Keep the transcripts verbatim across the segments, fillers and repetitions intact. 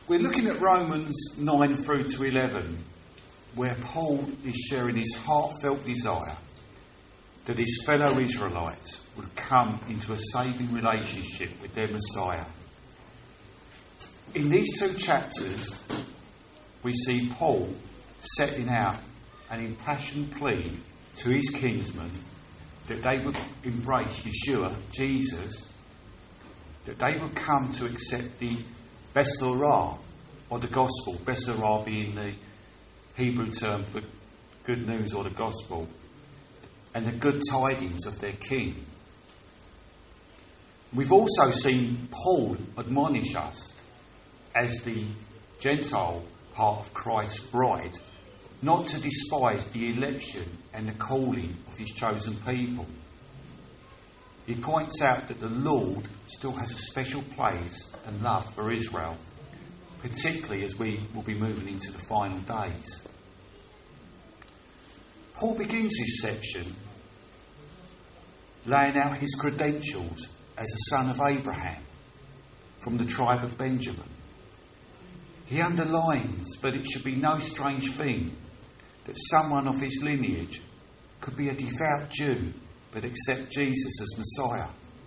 We're looking at Romans nine through to eleven, where Paul is sharing his heartfelt desire that his fellow Israelites would come into a saving relationship with their Messiah. In these two chapters, we see Paul setting out an impassioned plea to his kinsmen that they would embrace Yeshua, Jesus, that they would come to accept the Besorah, or the gospel, Besorah being the Hebrew term for good news or the gospel, and the good tidings of their king. We've also seen Paul admonish us as the Gentile part of Christ's bride not to despise the election and the calling of his chosen people. He points out that the Lord still has a special place and love for Israel, particularly as we will be moving into the final days. Paul begins his section laying out his credentials as a son of Abraham from the tribe of Benjamin. He underlines that it should be no strange thing that someone of his lineage could be a devout Jew but accept Jesus as Messiah.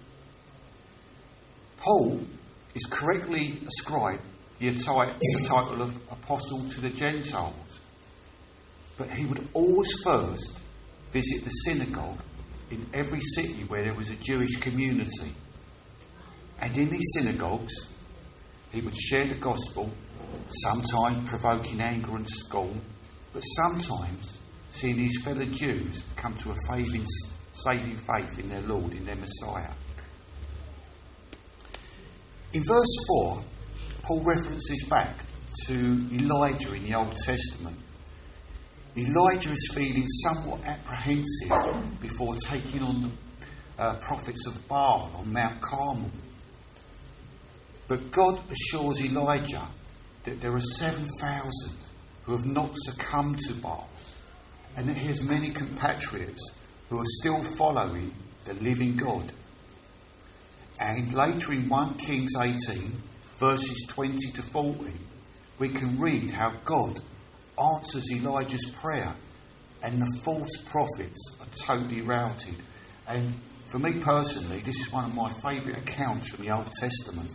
Paul is correctly ascribed the title of Apostle to the Gentiles, but he would always first visit the synagogue in every city where there was a Jewish community. And in these synagogues, he would share the gospel, sometimes provoking anger and scorn, but sometimes seeing his fellow Jews come to a saving, saving faith in their Lord, in their Messiah. In verse four, Paul references back to Elijah in the Old Testament. Elijah is feeling somewhat apprehensive before taking on the uh, prophets of Baal on Mount Carmel. But God assures Elijah that there are seven thousand who have not succumbed to Baal, and that he has many compatriots who are still following the living God. And later in First Kings eighteen, verses twenty to forty, we can read how God answers Elijah's prayer and the false prophets are totally routed. And for me personally, this is one of my favourite accounts from the Old Testament.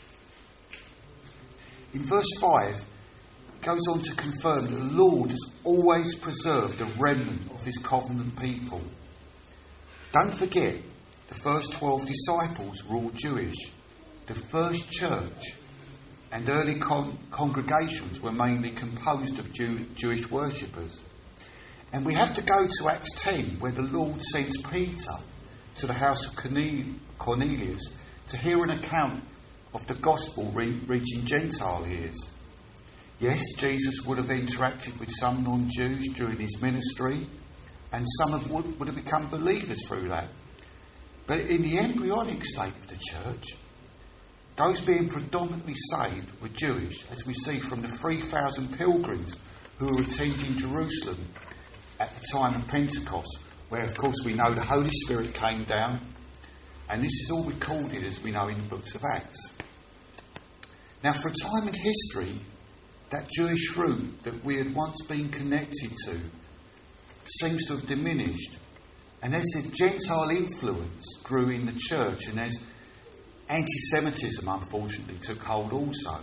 In verse five, it goes on to confirm that the Lord has always preserved a remnant of his covenant people. Don't forget, the first twelve disciples were all Jewish. The first church and early con- congregations were mainly composed of Jew- Jewish worshippers. And we have to go to Acts ten, where the Lord sends Peter to the house of Cornelius to hear an account of the gospel re- reaching Gentile ears. Yes, Jesus would have interacted with some non-Jews during his ministry, and some of would, would have become believers through that. But in the embryonic state of the church, those being predominantly saved were Jewish, as we see from the three thousand pilgrims who were attending Jerusalem at the time of Pentecost, where, of course, we know the Holy Spirit came down, and this is all recorded, as we know, in the books of Acts. Now, for a time in history, that Jewish root that we had once been connected to seems to have diminished. And as the Gentile influence grew in the church, and as anti-Semitism unfortunately took hold also,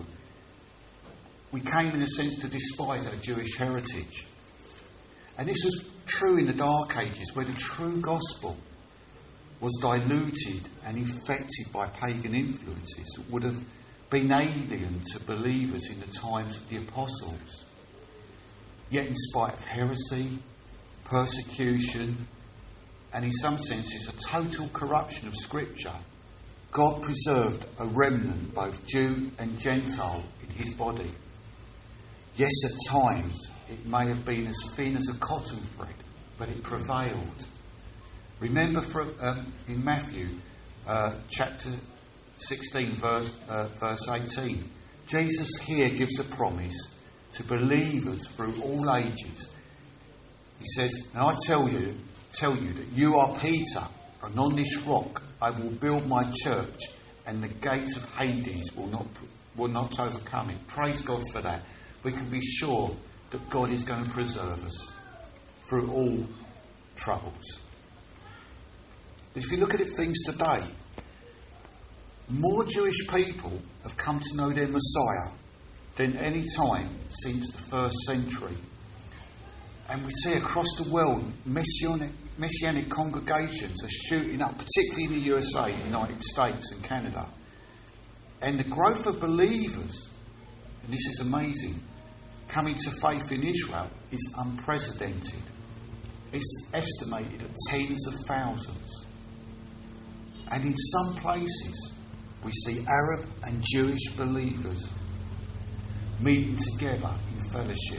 we came in a sense to despise our Jewish heritage. And this was true in the Dark Ages, where the true gospel was diluted and infected by pagan influences that would have been alien to believers in the times of the apostles. Yet in spite of heresy, persecution, and in some senses a total corruption of Scripture, God preserved a remnant, both Jew and Gentile, in his body. Yes, at times it may have been as thin as a cotton thread, but it prevailed. Remember from, um, in Matthew uh, chapter sixteen, verse, uh, verse eighteen, Jesus here gives a promise to believers through all ages. He says, "And I tell you, tell you that you are Peter, and on this rock I will build my church, and the gates of Hades will not will not overcome it. Praise God for that. We can be sure that God is going to preserve us through all troubles. If you look at it, things today, more Jewish people have come to know their Messiah than any time since the first century. And we see across the world, messianic, messianic congregations are shooting up, particularly in the U S A, United States and Canada. And the growth of believers, and this is amazing, coming to faith in Israel is unprecedented. It's estimated at tens of thousands. And in some places, we see Arab and Jewish believers meeting together in fellowship.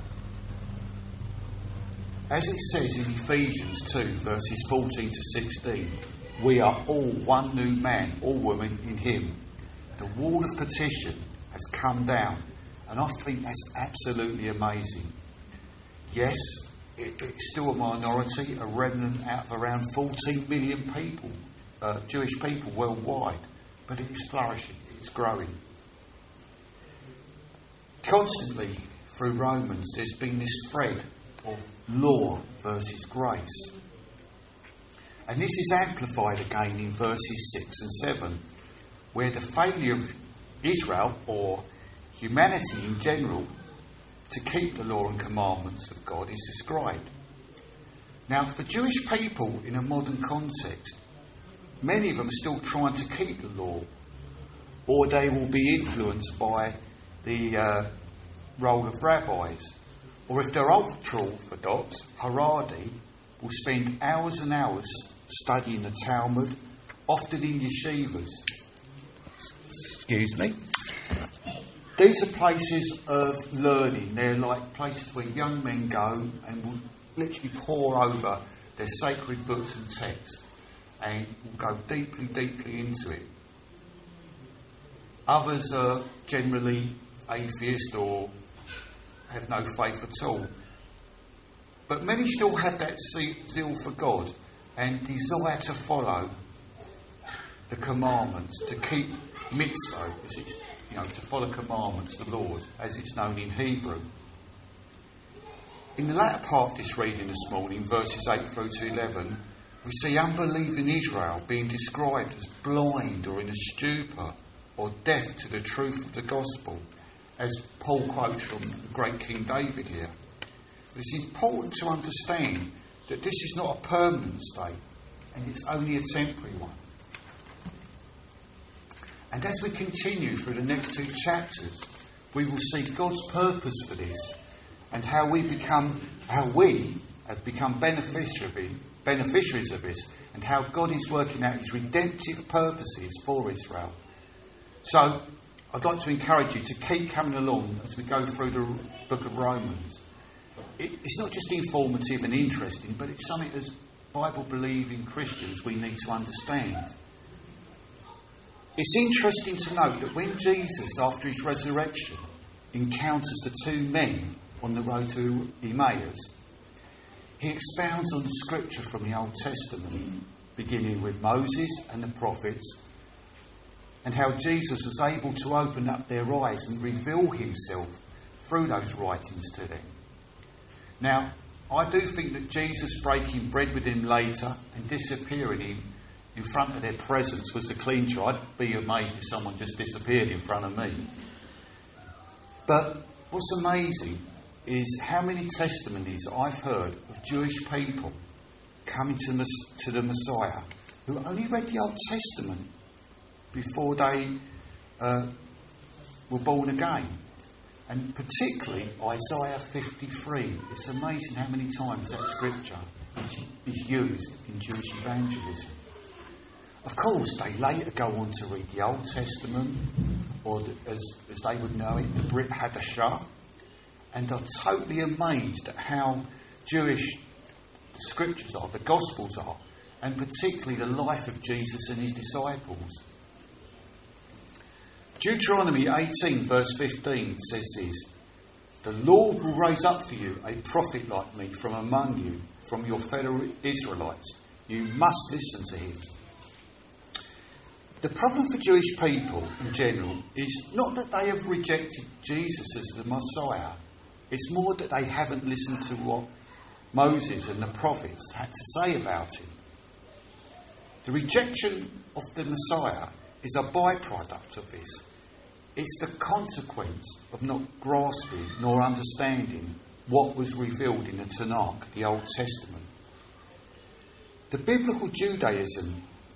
As it says in Ephesians two, verses fourteen to sixteen, we are all one new man or woman in him. The wall of petition has come down, and I think that's absolutely amazing. Yes, it, it's still a minority, a remnant out of around fourteen million people, uh, Jewish people worldwide, but it is flourishing, it's growing. Constantly through Romans, there's been this thread of law versus grace. And this is amplified again in verses six and seven, where the failure of Israel, or humanity in general, to keep the law and commandments of God is described. Now, for Jewish people in a modern context, many of them are still trying to keep the law, or they will be influenced by the uh, role of rabbis. Or if they're ultra-orthodox, Haredi will spend hours and hours studying the Talmud, often in yeshivas. Excuse me. These are places of learning. They're like places where young men go and will literally pour over their sacred books and texts and will go deeply, deeply into it. Others are generally atheist or have no faith at all. But many still have that zeal for God and desire to follow the commandments, to keep mitzvah, as it's, you know, to follow commandments, the laws, as it's known in Hebrew. In the latter part of this reading this morning, verses eight through to eleven, we see unbelieving Israel being described as blind or in a stupor or deaf to the truth of the gospel, as Paul quotes from the great King David here. But it's important to understand that this is not a permanent state, and it's only a temporary one. And as we continue through the next two chapters, we will see God's purpose for this, and how we become, how we have become beneficiary, beneficiaries of this, and how God is working out his redemptive purposes for Israel. So, I'd like to encourage you to keep coming along as we go through the book of Romans. It, it's not just informative and interesting, but it's something as Bible-believing Christians we need to understand. It's interesting to note that when Jesus, after his resurrection, encounters the two men on the road to Emmaus, he expounds on the scripture from the Old Testament, beginning with Moses and the prophets, and how Jesus was able to open up their eyes and reveal himself through those writings to them. Now, I do think that Jesus breaking bread with him later and disappearing in, in front of their presence was the clincher. I'd be amazed if someone just disappeared in front of me. But what's amazing is how many testimonies I've heard of Jewish people coming to, to the Messiah who only read the Old Testament before they uh, were born again. And particularly Isaiah fifty-three. It's amazing how many times that scripture is, is used in Jewish evangelism. Of course, they later go on to read the Old Testament, or the, as, as they would know it, the Brit Hadashah, and are totally amazed at how Jewish the scriptures are, the Gospels are, and particularly the life of Jesus and his disciples. Deuteronomy eighteen verse fifteen says this: "The Lord will raise up for you a prophet like me from among you, from your fellow Israelites. You must listen to him." The problem for Jewish people in general is not that they have rejected Jesus as the Messiah. It's more that they haven't listened to what Moses and the prophets had to say about him. The rejection of the Messiah is a byproduct of this. It's the consequence of not grasping nor understanding what was revealed in the Tanakh, the Old Testament. The biblical Judaism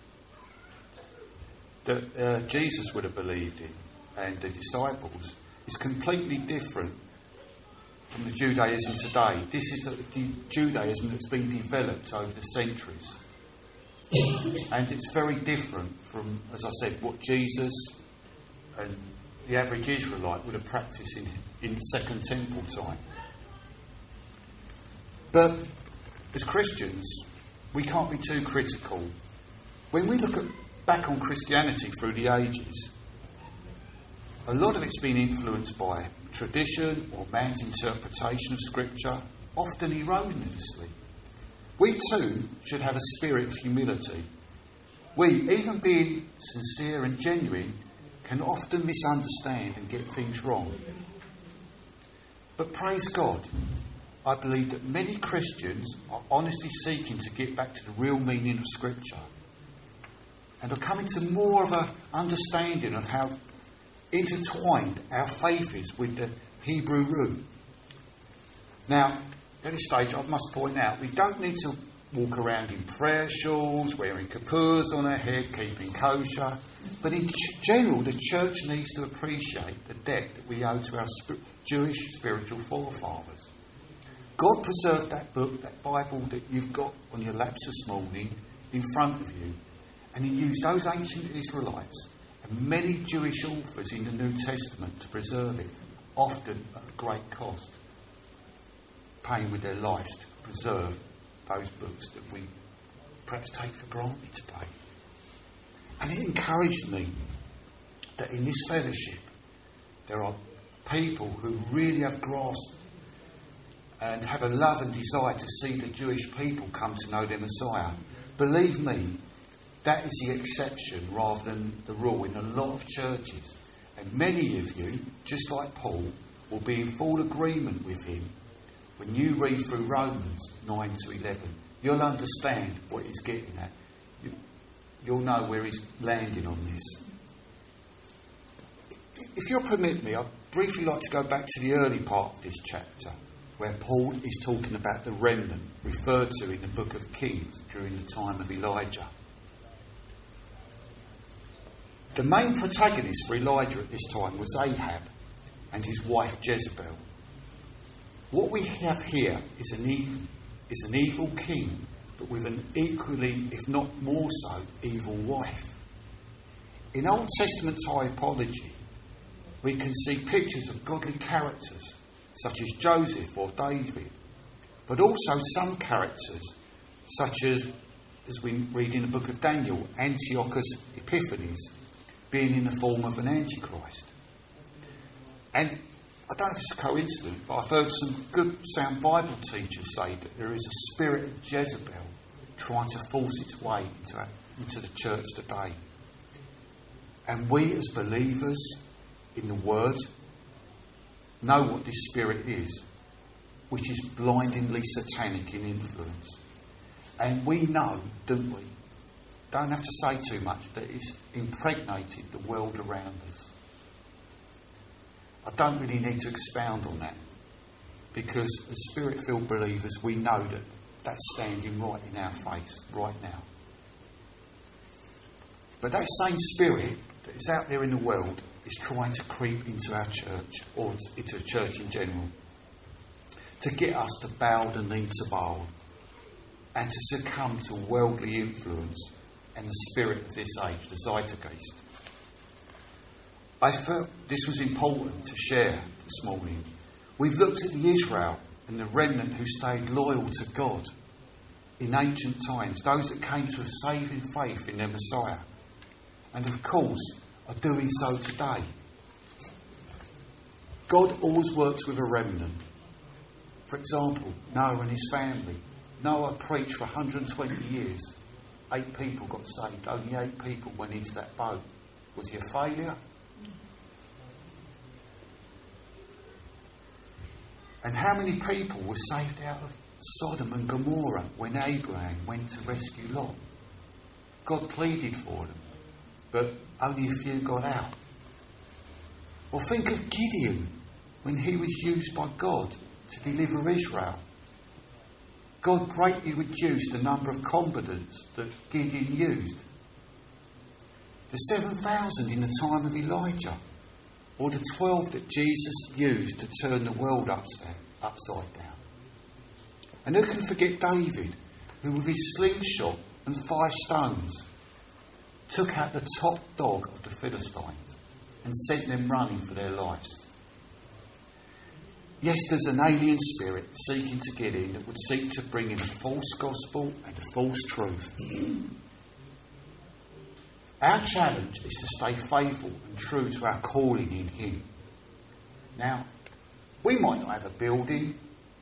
that uh, Jesus would have believed in and the disciples is completely different from the Judaism today. This is the Judaism that's been developed over the centuries. And it's very different from, as I said, what Jesus and the average Israelite would have practiced in, in Second Temple time. But as Christians, we can't be too critical. When we look at, back on Christianity through the ages, a lot of it's been influenced by tradition or man's interpretation of Scripture, often erroneously. We too should have a spirit of humility. We, even being sincere and genuine, can often misunderstand and get things wrong. But praise God, I believe that many Christians are honestly seeking to get back to the real meaning of Scripture and are coming to more of an understanding of how intertwined our faith is with the Hebrew root. Now, at this stage, I must point out, we don't need to walk around in prayer shawls, wearing kippurs on our head, keeping kosher. But in general, the church needs to appreciate the debt that we owe to our sp- Jewish spiritual forefathers. God preserved that book, that Bible that you've got on your laps this morning in front of you. And he used those ancient Israelites and many Jewish authors in the New Testament to preserve it, often at a great cost, paying with their lives to preserve those books that we perhaps take for granted today. And it encouraged me that in this fellowship there are people who really have grasped and have a love and desire to see the Jewish people come to know their Messiah. Believe me, that is the exception rather than the rule in a lot of churches. And many of you, just like Paul, will be in full agreement with him. When you read through Romans nine to eleven, you'll understand what he's getting at. You, you'll know where he's landing on this. If you'll permit me, I'd briefly like to go back to the early part of this chapter, where Paul is talking about the remnant referred to in the book of Kings during the time of Elijah. The main protagonist for Elijah at this time was Ahab and his wife Jezebel. What we have here is an evil, is an evil king, but with an equally, if not more so, evil wife. In Old Testament typology, we can see pictures of godly characters, such as Joseph or David, but also some characters, such as, as we read in the book of Daniel, Antiochus Epiphanes, being in the form of an antichrist. And I don't know if it's a coincidence, but I've heard some good sound Bible teachers say that there is a spirit of Jezebel trying to force its way into, our, into the church today. And we as believers in the Word know what this spirit is, which is blindingly satanic in influence. And we know, don't we, don't have to say too much, that it's impregnated the world around us. I don't really need to expound on that, because as Spirit-filled believers, we know that that's standing right in our face right now. But that same spirit that is out there in the world is trying to creep into our church, or into the church in general, to get us to bow the knee to Baal and to succumb to worldly influence and the spirit of this age, the Zeitgeist. I felt this was important to share this morning. We've looked at the Israel and the remnant who stayed loyal to God in ancient times, those that came to a saving faith in their Messiah, and of course are doing so today. God always works with a remnant. For example, Noah and his family. Noah preached for one hundred twenty years. eight people got saved. Only eight people went into that boat. Was he a failure? And how many people were saved out of Sodom and Gomorrah when Abraham went to rescue Lot? God pleaded for them, but only a few got out. Or think of Gideon when he was used by God to deliver Israel. God greatly reduced the number of combatants that Gideon used. The seven thousand in the time of Elijah, or the twelve that Jesus used to turn the world upside, upside down. And who can forget David, who with his slingshot and five stones took out the top dog of the Philistines and sent them running for their lives. Yes, there's an alien spirit seeking to get in that would seek to bring in a false gospel and a false truth. Our challenge is to stay faithful and true to our calling in Him. Now, we might not have a building.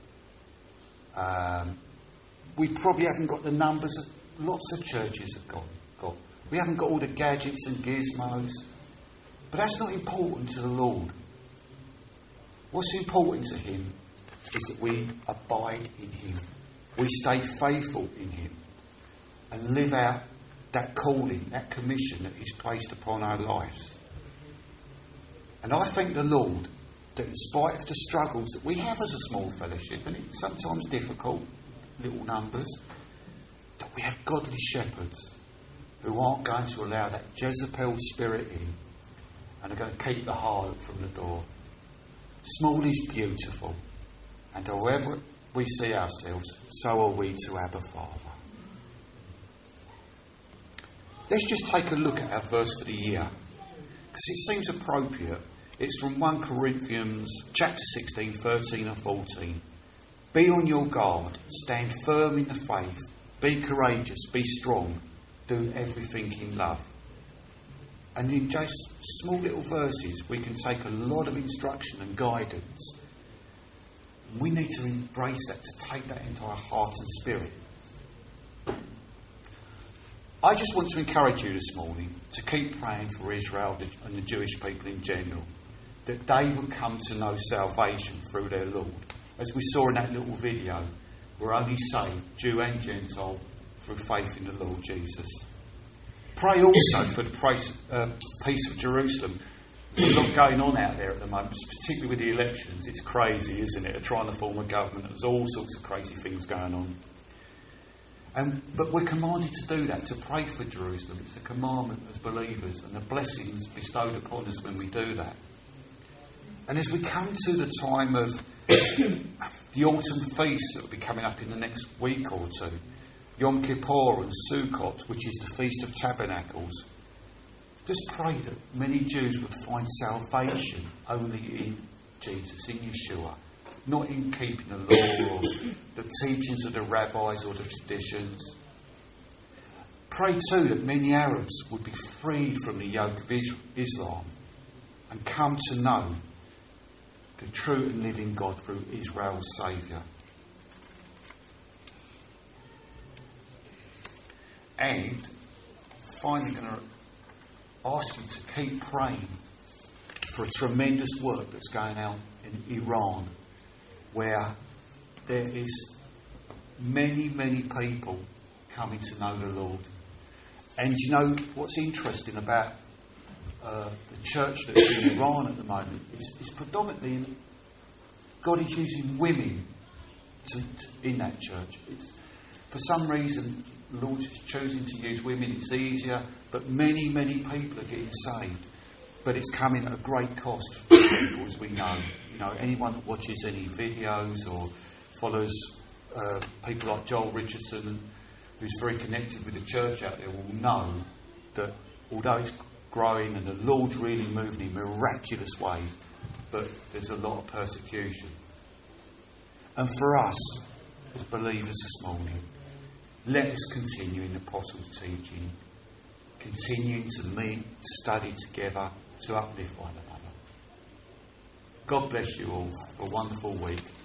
Um, we probably haven't got the numbers that lots of churches have got, got. We haven't got all the gadgets and gizmos. But that's not important to the Lord. What's important to Him is that we abide in Him. We stay faithful in Him and live out that calling, that commission that He's placed upon our lives. And I thank the Lord that in spite of the struggles that we have as a small fellowship, and it's sometimes difficult, little numbers, that we have godly shepherds who aren't going to allow that Jezebel spirit in and are going to keep the harlot from the door. Small is beautiful, and however we see ourselves, so are we to Abba Father. Let's just take a look at our verse for the year, because it seems appropriate. It's from First Corinthians chapter sixteen, thirteen and fourteen. Be on your guard, stand firm in the faith, be courageous, be strong, do everything in love. And in just small little verses, we can take a lot of instruction and guidance. And we need to embrace that, to take that into our heart and spirit. I just want to encourage you this morning to keep praying for Israel and the Jewish people in general, that they would come to know salvation through their Lord. As we saw in that little video, we're only saved, Jew and Gentile, through faith in the Lord Jesus. Pray also for the praise, uh, peace of Jerusalem. There's a lot going on out there at the moment, particularly with the elections. It's crazy, isn't it? They're trying to form a government. There's all sorts of crazy things going on. And, but we're commanded to do that, to pray for Jerusalem. It's a commandment as believers, and the blessings bestowed upon us when we do that. And as we come to the time of the autumn feasts that will be coming up in the next week or two, Yom Kippur and Sukkot, which is the Feast of Tabernacles, just pray that many Jews would find salvation only in Jesus, in Yeshua, not in keeping the law or the teachings of the rabbis or the traditions. Pray too that many Arabs would be freed from the yoke of Islam and come to know the true and living God through Israel's Saviour. And finally, I'm going to ask you to keep praying for a tremendous work that's going on in Iran, where there is many, many people coming to know the Lord. And you know what's interesting about uh, the church that's in Iran at the moment is, is predominantly God is using women to, to, in that church. It's, for some reason, the Lord is choosing to use women. It's easier, but many, many people are getting saved. But it's coming at a great cost for people, as we know. You know, anyone that watches any videos or follows uh, people like Joel Richardson, who's very connected with the church out there, will know that although it's growing and the Lord's really moving in miraculous ways, but there's a lot of persecution. And for us, as believers this morning, let us continue in the Apostles' teaching, continuing to meet, to study together, to uplift one another. God bless you all. Have a wonderful week.